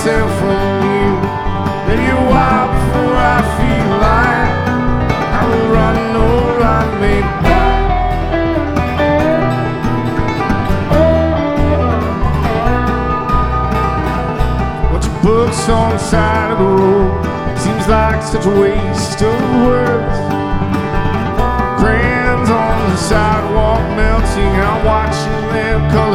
myself from you. Maybe a while before I feel like I will run or I may die. Watch books on the side of the road, seems like such a waste of words. Crayons on the sidewalk,